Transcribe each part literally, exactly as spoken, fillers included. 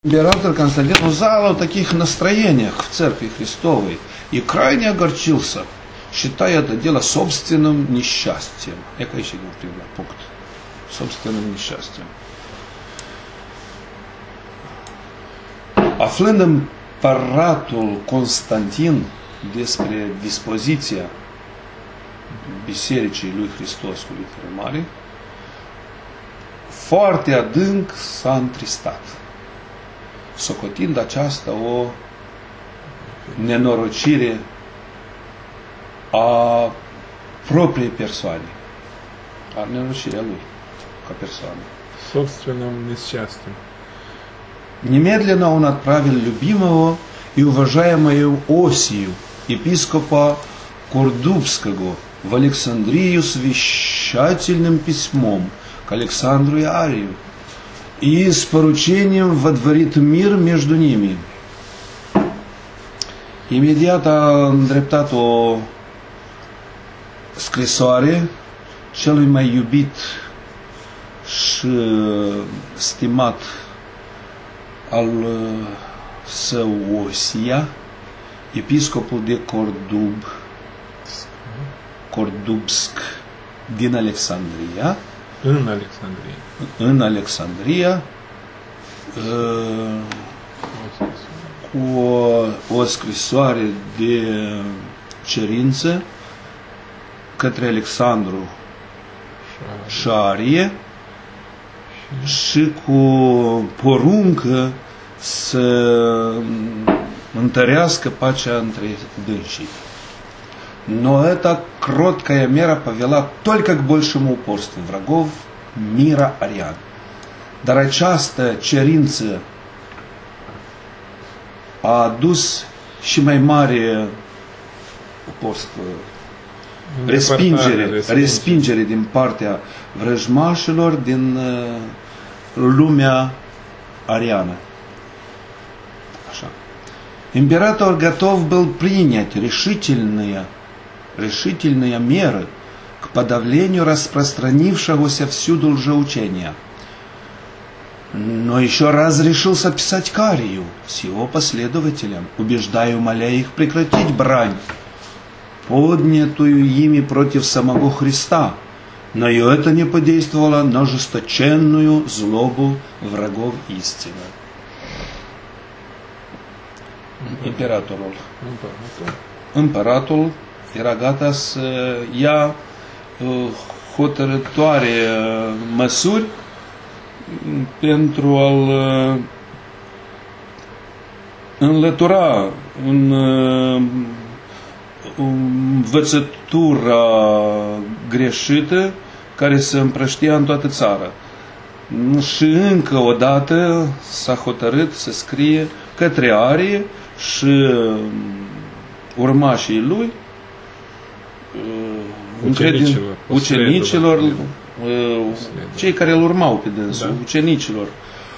Император Константин узнал о таких настроениях в Церкви Христовой и крайне огорчился, считая это дело собственным несчастьем. Я, конечно, не принял пункт. Собственным născiastiем. Aflând împăratul Constantin despre dispoziția Bisericii lui Hristos cu litere mari, foarte adânc s-a întristat, socotind aceasta o nenorocire a propriei persoane, a nenorocirea lui ca persoană. Собственным несчастьем. Немедленно он отправил любимого и уважаемого Осию, епископа Кордубского, в Александрию с вещательным письмом к Александру и Арию и с поручением водворит мир между ними. Imediat a îndreptat o scrisoare celui mai iubit și stimat al său Osia, episcopul de Cordub, Cordubsk din Alexandria, În Alexandria. în Alexandria, cu o, o scrisoare de cerință către Alexandru și Arie și cu poruncă să întărească pacea între dânsii. Но эта кроткая мера повела только к большему упорству врагов мира ариан. Dar această cerință a adus și mai mare uporstvo, respingere, respingere din partea vrăjmașilor din lumea арианă. Așa. Император готов был принять решительные решительные меры к подавлению распространившегося всюду лжеучения. Но еще раз решился писать к Арию с его последователям, убеждая и умоляя их прекратить брань, поднятую ими против самого Христа. Но и это не подействовало на жесточенную злобу врагов истины. Imperatorul. Împăratul era gata să ia hotărătoare măsuri pentru a-l înlătura în învățătura greșită care se împrăștia în toată țara. Și încă o dată s-a hotărât să scrie către Arie și urmașii lui, ucenicilor, ucenicilor cei care îl urmau pe dânsul, da. Ucenicilor,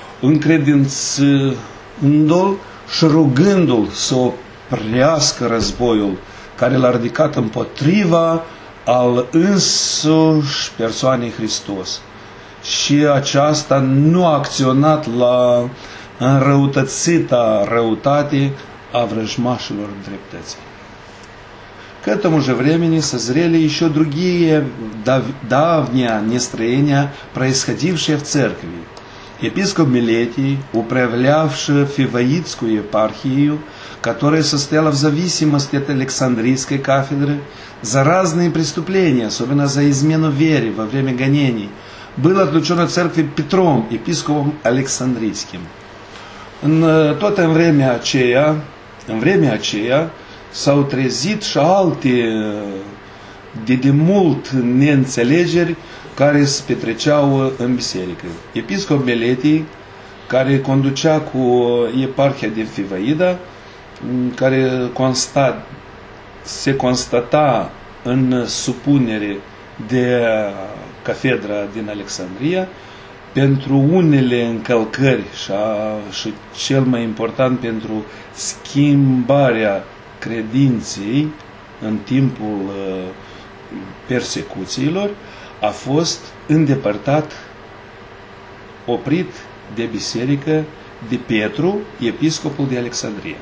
încredințându-l și rugându-l să oprească războiul care l-a ridicat împotriva al însuși persoanei Hristos. Și aceasta nu a acționat la înrăutățita răutate a vrăjмашilor dreptății. К этому же времени созрели еще другие давние нестроения, происходившие в церкви. Епископ Милетий, управлявший Фиваитскую епархию, которая состояла в зависимости от Александрийской кафедры, за разные преступления, особенно за измену вере во время гонений, был отлучен от церкви Петром, епископом Александрийским. În tot în vremea aceea, în vremea aceea, s-au trezit și alte de demult neînțelegeri care se petreceau în biserică. Episcop Meletii, care conducea cu eparhia din Fivaida, care consta, se constata în supunere de cafedra din Alexandria, pentru unele încălcări și, a, și cel mai important pentru schimbarea credinței în timpul uh, persecuțiilor, a fost îndepărtat, oprit de biserică de Петру, епископul de Alexandria.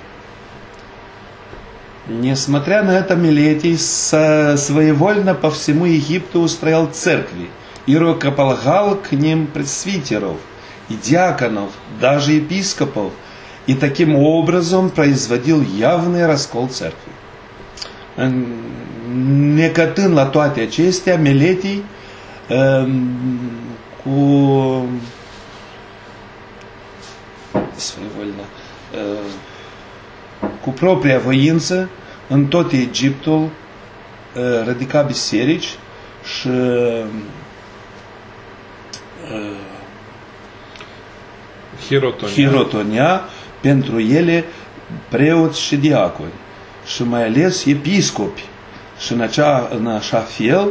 Несмотря на это, Милетий своевольно по всему Египту устроил церкви и рукополагал к ним пресвитеров и диаконов, даже епископов, и таким образом производил явный раскол церкви. Necătând la toate acestea, Miletii cu своевольно cu propria voință în tot Egiptul ridica biserici și hirotonia pentru ele preoți și diaconi și mai ales episcopi și în, acea, în așa fel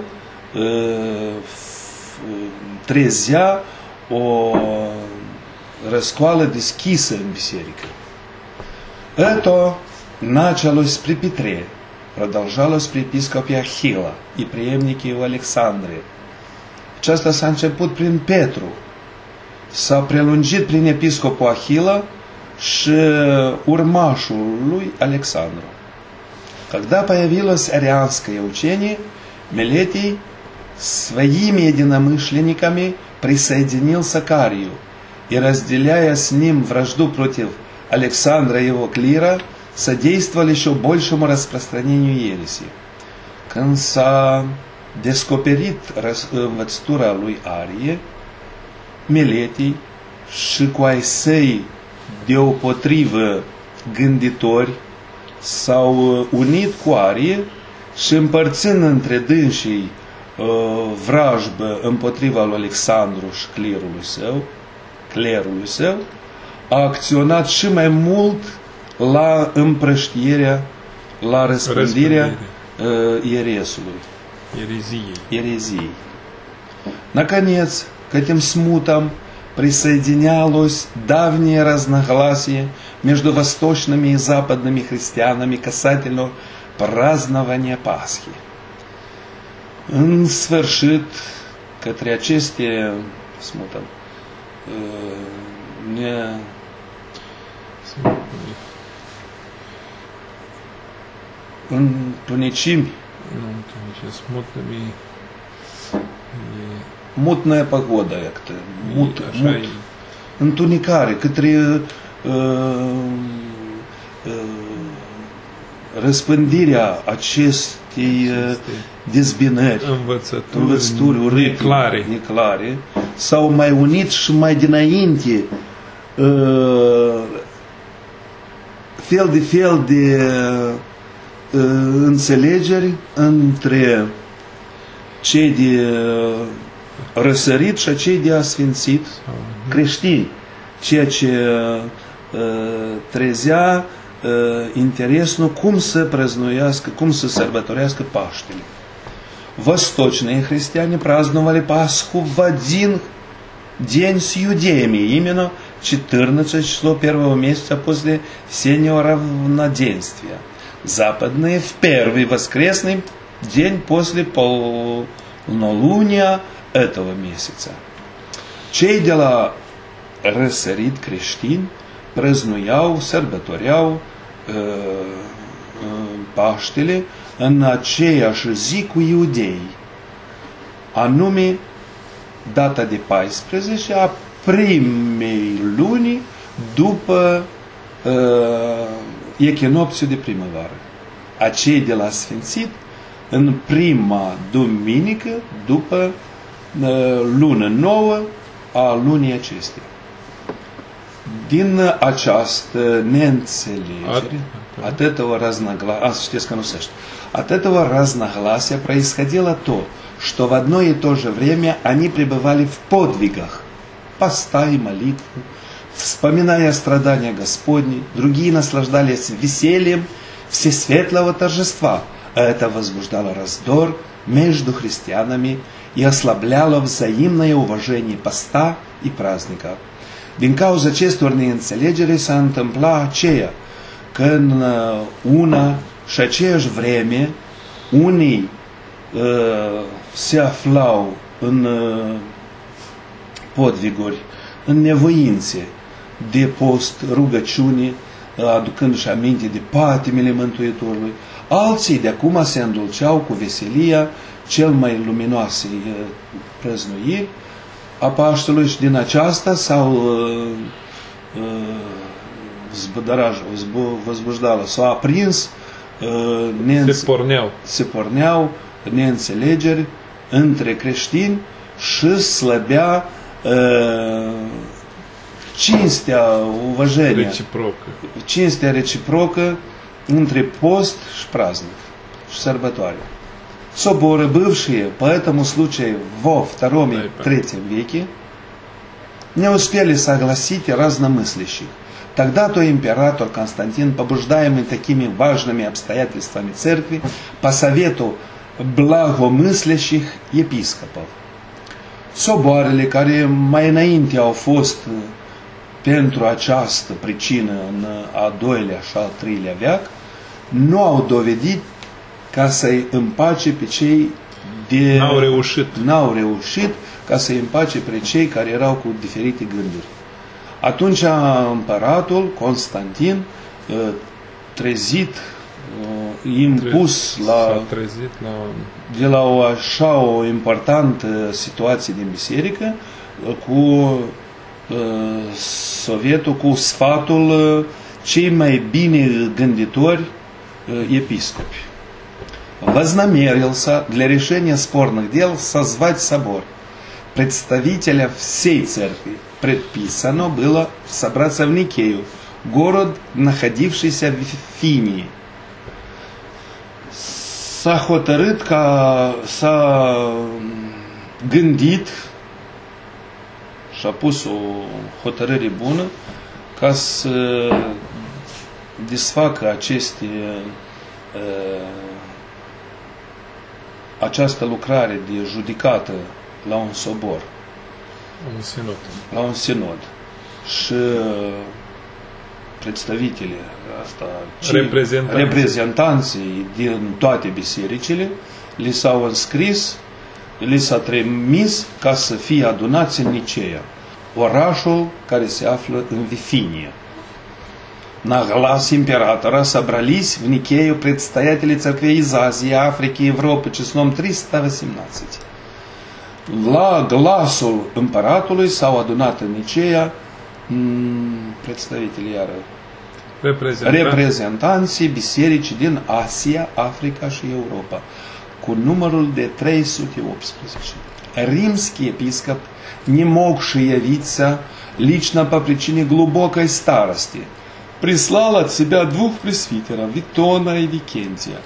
trezea o răscoală deschisă în biserică. Это началось при Петре, продолжалось при епископе Ахила и преемнике его Александре. Aceasta s-a început prin Petru, s-a prelungit prin episcopul Ахила și urmașul lui Alexandru. Когда появилось арианское учение, Милетий своими единомышленниками присоединился к Арию и, разделяя с ним вражду против Alexandra и его клира, содействовали еще большему распространению ереси. Când s-a descoperit învățătura lui Arie, Miletii și cu ai săi deopotrivă gânditori s-au unit cu Arie și împărțând între dânsii uh, vrajbă împotriva lui Alexandru și clerului său, clerului său, a acționat și mai mult la împrăștierea, la răspândirea uh, еresului, ерезией. ерезией. Наконец, к этим смутам присоединялось давнее разногласие между восточными и западными христианами касательно празднования Пасхи. În sfârșit, către aceste smută, ne întunecimi, смутными mutная păgoda, iată, mut, mut, întunecare, către uh, uh, răspândirea acestei uh, dezbinări, învățături, învățături urâte, neclare. neclare, s-au mai unit și mai dinainte uh, fel de fel de uh, înțelegeri între cei de uh, răsărit și cei de asfințit creștini, ceea ce uh, trezea uh, interesul cum să празднуiască, cum să sărbătorească Paștele. Восточные христиане праздновали Пасху в один день с иудеями, именно четырнадцатое число первого месяца после весеннего равноденствия. Западные в первый воскресный день после полнолуния этого месяца. Cei de la răsărit creștini prăznuiau, sărbătoreau uh, uh, Paștele în aceeași zi cu iudei, anume data de paisprezece a primei luni după uh, echinopțiul de primăvară. Acei de la sfințit în prima duminică după uh, lună nouă a lunii acesteia. Din această neînțelegere, от этого разногласия, а, știți că nu se știe, от этого разногласия происходило то, что в одно и то же время они пребывали в подвигах, поста и молитвы, вспоминая страдания Господни, другие наслаждались весельем всесветлого торжества, а это возбуждало раздор между христианами и ослабляло взаимное уважение поста и праздника. Din cauza acestor neînțelegeri s-a întâmplat aceea că în una și aceeași vreme unii uh, se aflau în uh, podviguri, în nevoințe, de post, rugăciune, aducându-și aminte de patimile Mântuitorului. Alții de acum se îndulceau cu veselia cel mai luminoasei prăznuiri a Paștelui și din aceasta s-au vzbujdalo, s-au aprins, se porneau. se porneau neînțelegeri între creștini și slăbea cinstea, уважения, Reciprocă. cinstea reciprocă între пост și праздник, și sărbătoare. Соборы, бывшие по этому случаю во втором и третьем веке, не успели согласить разномыслящих. Тогда-то император Константин, побуждаемый такими важными обстоятельствами церкви, по совету благомыслящих епископов, soboarele care mai înainte au fost pentru această pricină în a doilea și al treilea veac, nu au dovedit ca să-i împace pe cei de... N-au reușit. N-au reușit ca să-i împace pe cei care erau cu diferite gânduri. Atunci împăratul Constantin, trezit, impus la, trezit la... de la o așa o importantă situație din biserică, cu sovietul, cu sfatul cei mai bine gânditori епископи. Вознамерился для решения спорных дел созвать собор. Представителя всей церкви предписано было собраться в Никею, город, находившийся в Вифинии. S-a hotărât ca s-a gândit și a pus o hotărâre bună ca să desfacă aceste, această lucrare de judecată la un sobor, un sinod. la un sinod. Și представители, asta, reprezentanții. reprezentanții din toate bisericile li s-au înscris, li s-a trimis ca să fie adunați în Niceea, orașul care se află în Вифиния. На глаз императора собрались в Никею предстоятели церквей из Азии, Африки и Европы числом триста восемнадцать. La glasul împăratului s-au adunat în Niceea представители iară Reprezentanți. reprezentanții bisericii din Asia, Africa și Europa, cu numărul de trei sute optsprezece. Римский епископ, не могший явиться лично по причине глубокой старости, прислал от себя двух пресвитеров, Витона и Викентия.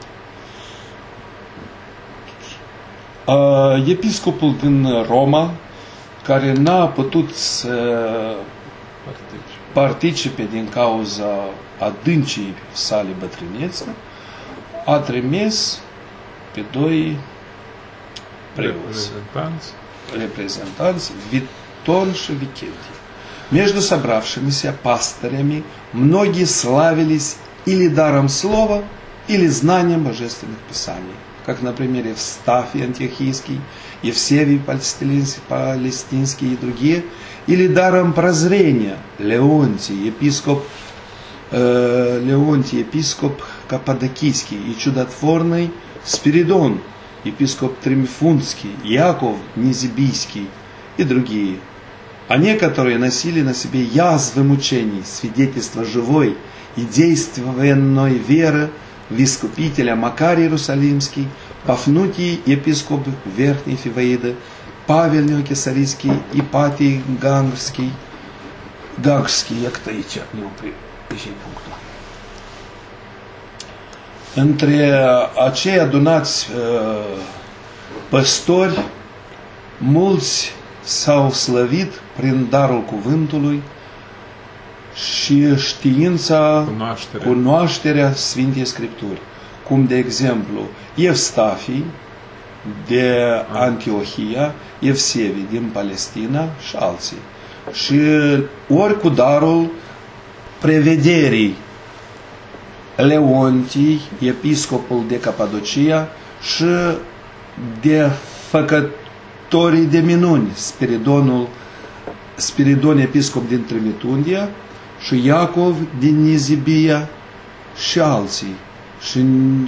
Episcopul din Roma, care n-a putut să participe din cauza adâncii sale bătrânețe, a trimis pe doi preoți, reprezentanți, Витон и Викентий. Между собравшимися пастырями многие славились или даром слова, или знанием божественных писаний, как, например, Евстафий Антиохийский, Евсевий Палестинский и другие, или даром прозрения Леонтий, епископ, э, Леонтий, епископ Каппадокийский, и чудотворный Спиридон, епископ Тримифунтский, Яков Низибийский и другие. А некоторые носили на себе язвы мучений, свидетельство живой и действенной веры в искупителя Макарий Иерусалимский, Пафнутий, епископ Верхней Фиваиды, Павел Неокесарийский, Ипатий Гангский, Гангский, як то aici, nu pui punctul. Între acei adunați uh, păstori, mulți s-au slăvit prin darul cuvântului și știința, cunoașterea, cunoașterea Sfintei Scripturi. Cum, de exemplu, Evstafii de Antiohia, Evsevii din Palestina și alții. Și ori cu darul prevederii, Leontii, episcopul de Capadocia, și de făcătorii de minuni, Spiridonul, Spiridon, episcop din Trimitundia, și Iacov din Nizibia și alții. Și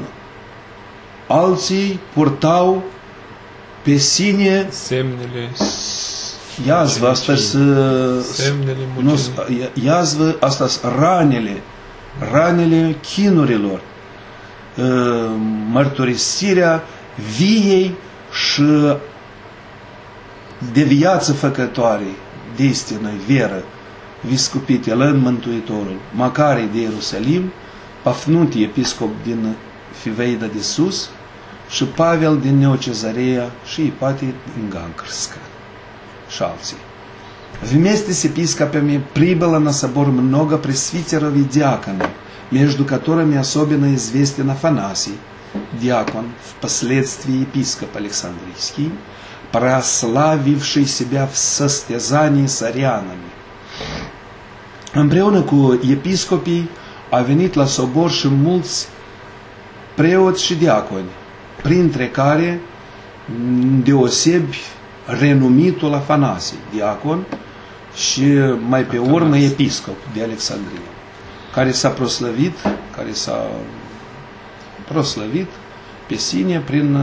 alții purtau pe sine semnele iazvă, asta semnele muceniei. Iazvă, asta ranele, ranele chinurilor, mărturisirea viei și de viață făcătoare, de istină, veră, viscupite la Mântuitorul, Macarii de Ierusalim, Pafnutie, episcop din Fiveida de Sus, și Pavel din Неocезarea și Ipatie din Ганкрска și alții. Вместе с епископами прибыло на собор много пресвитеров и диаконов, между которыми особенно известен Афанасий, диакон, впоследствии епископ Александрийский, прославивший себя в состязании с арианами. Împreună cu episcopii a venit la sobor și mulți preoți și diaconi, printre care deosebi renumitul Afanasie, diacon, și mai pe urmă episcop de Alexandria, care s-a proslăvit, care s-a proslăvit pe sine prin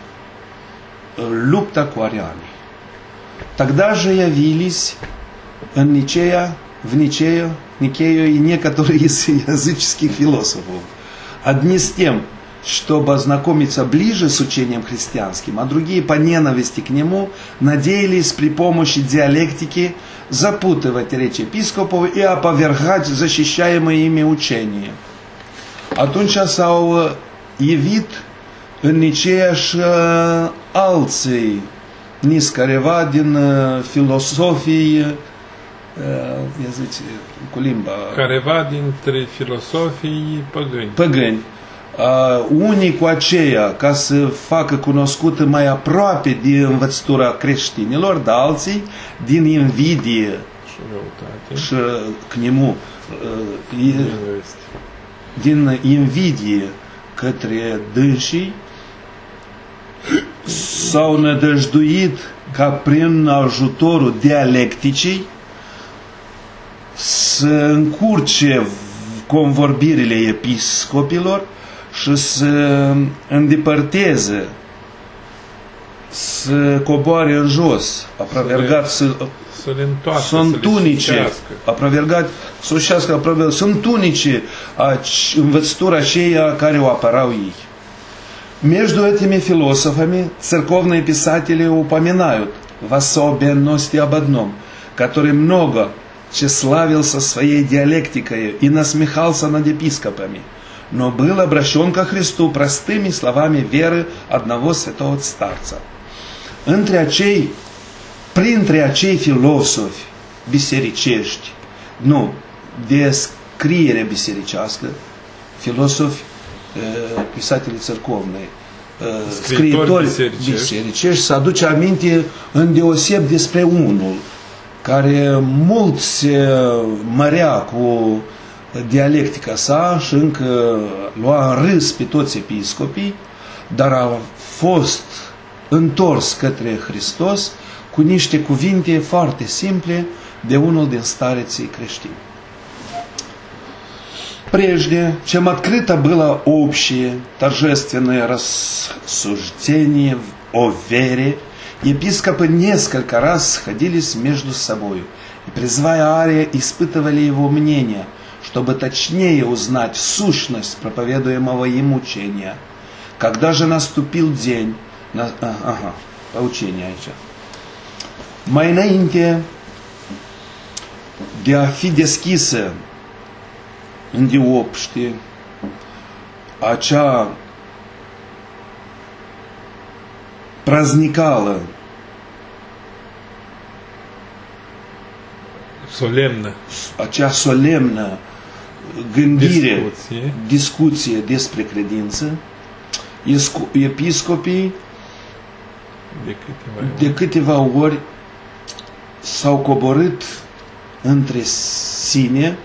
lupta cu arianii. Тогда же явились în Nicea, в Nicea, Никею и некоторые из языческих философов, одни с тем, чтобы ознакомиться ближе с учением христианским, а другие по ненависти к нему надеялись при помощи диалектики запутывать речь епископов и опровергать защищаемые ими учения. Atunci s-au evit în Nicea și alții niscareva din filosofii, ia zice, cu limba... Careva dintre filosofii păgâni. Păgâni. Uh, unii cu aceea ca să facă cunoscută mai aproape de învățătura creștinilor, dar alții din invidie și răutate și к нему uh, din invidie către dânsii s-au nădăjduit ca prin ajutorul dialecticii să încurce convorbirile episcopilor și să îndepărteze, să coboare în jos, aprovergat, să, să le întoarcă, să întunice, aprovergat, să ușească, aprovergat, să întunice învățătura aceea care o apărau ei. Между этими философами церковные писатели упоминают в особенности об одном, который много тщеславился своей диалектикой и насмехался над епископами, но был обращен ко Христу простыми словами веры одного святого старца. Între acei, printre acei filosofi bisericești, nu, de scriere bisericească, filosofi, pisatele țărcovnei, scriitori bisericești, să aduce aminte îndeoseb despre unul care mult se mărea cu dialectica sa și încă lua în râs pe toți episcopii, dar a fost întors către Hristos cu niște cuvinte foarte simple de unul din stareții creștini. Прежде, чем открыто было общее торжественное рассуждение о вере, епископы несколько раз сходились между собой и, призывая Ария, испытывали его мнение, чтобы точнее узнать сущность проповедуемого им учения. Когда же наступил день, на, ага, поучение aici. Mai înainte de a fi deschisă în diopște acea praznicală, solemnă, acea solemnă gândire, discuție, discuție despre credință, episcopii de câteva, de câteva ori s-au coborât între sine,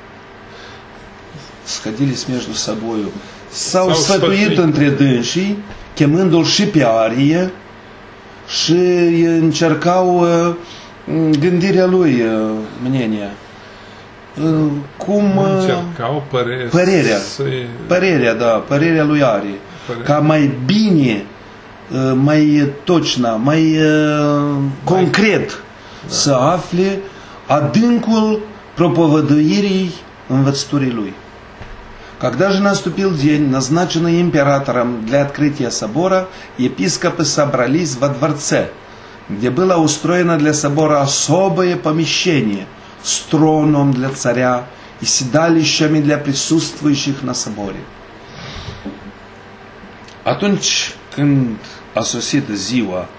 sходились между собою, s-au sfătuit între dânsii, chemându-l și pe Arie, și încercau gândirea lui, мнения. uh, cum uh, încercau părere, părerea, să... părerea, da, părerea lui Ari, Părerea. ca mai bine, uh, mai точно, mai uh, concret Da. să afle adâncul проповедуirii învățăturii lui. Когда же наступил день, назначенный императором для открытия собора, епископы собрались во дворце, где было устроено для собора особое помещение с троном для царя и седалищами для присутствующих на соборе. Atunci când a sosit ziua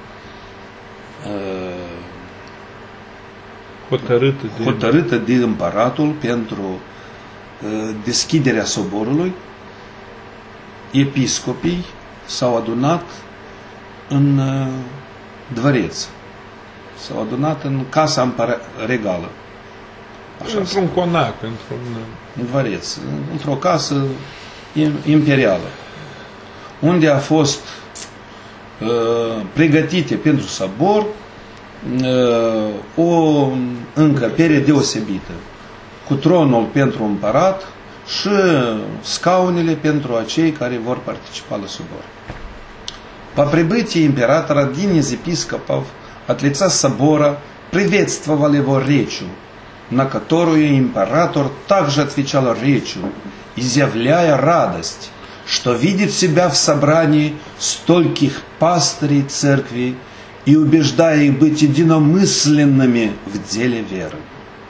hotărâtă de... hotărâtă de împăratul pentru deschiderea soborului, episcopii s-au adunat în dvăreț. S-au adunat în casa regală. Așa, într-un conac, într-un... în dvăreț, într-o casă imperială, unde a fost uh, pregătite pentru sabor uh, o încăpere deosebită, cu tronul pentru împărat și scaunele pentru acei care vor participa la собор. По прибытии императора один из епископов от лица собора приветствовал его речью, на которую император также отвечал речью, изъявляя радость, что видит себя в собрании стольких пастырей церкви и убеждая их быть единомысленными в деле веры.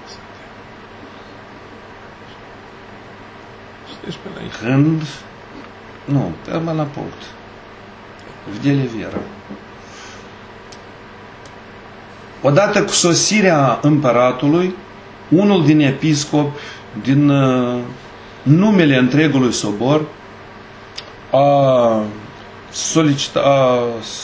Când, nu, până la punct, в деле веры. Odată cu sosirea împăratului, unul din episcopi, din uh, numele întregului sobor, a solicitat, a,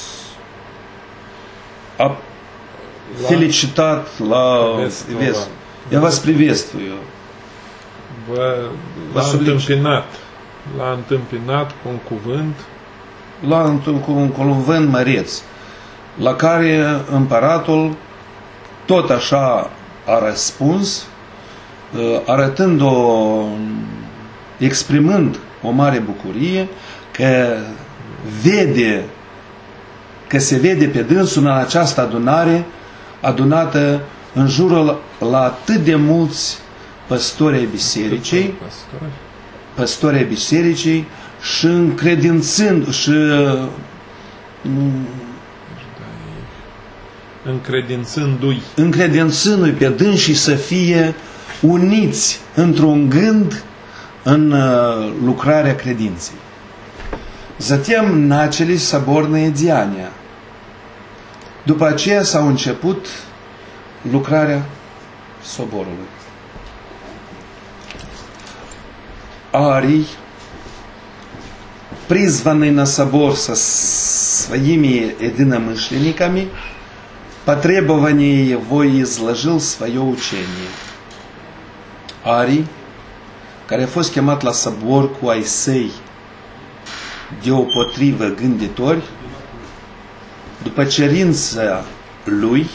a felicitat la vest. Я вас приветствую. Vă, l-a întâmpinat. L-a întâmpinat cu un cuvânt. La cu un cuvânt măreț, la care împăratul tot așa a răspuns, arătând o, exprimând o mare bucurie că vede, că se vede pe dânsul în această adunare adunată în jurul la atât de mulți păstori ai bisericii, păstori ai bisericii și încredințând și încredințându-i încredințându-i pe dânsii să fie uniți într-un gând în lucrarea credinței. Затем начались соборные деяния. După aceea s-au început lucrarea soborului. Арий, призванный на собор со своими единомышленниками, по требованию его изложил свое учение. Арий, care a fost chemat la sabor cu ai săi deopotrivă gânditori, după cerința lui,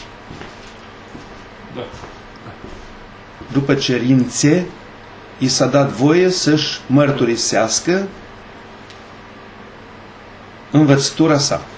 după cerințe, i s-a dat voie să-și mărturisească învățătura sa.